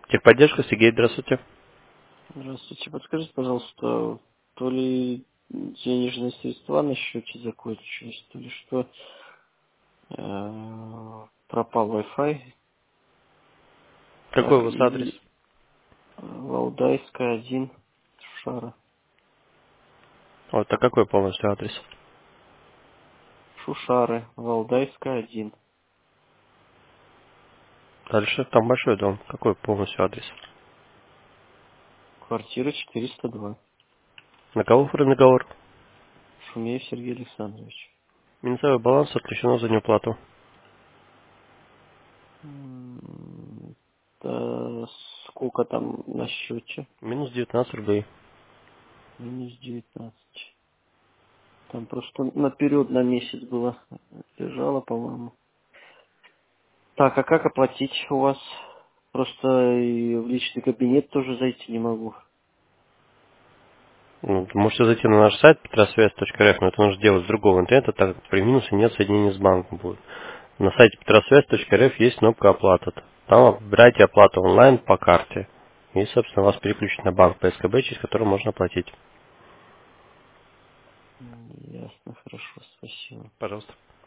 Техподдержка, Сергей, здравствуйте. Здравствуйте. Подскажите, пожалуйста, то ли денежные средства на счете закончились, то ли что, пропал Wi-Fi. Какой у Так, вас адрес? и Валдайская, 1, Шушара. Вот, а какой полностью адрес? Шушары, Валдайская, 1. Дальше, там большой дом. Какой полностью адрес? Квартира 402. На кого оформлен договор? Шумеев Сергей Александрович. Минусовой баланс отключено за неуплату. Да, сколько там на счете? Минус 19 рублей. Минус 19. Там просто наперед на месяц было. Лежало, по-моему. Так, а как оплатить у вас? Просто и в личный кабинет тоже зайти не могу. Ну, вы можете зайти на наш сайт petrosвязь.рф, но это нужно делать с другого интернета, так как при минусе нет соединения с банком будет. На сайте petrosвязь.рф есть кнопка оплата. Там выбирайте оплату онлайн по карте. И, собственно, вас переключит на банк ПСКБ, через который можно оплатить. Ясно, хорошо, спасибо. Пожалуйста.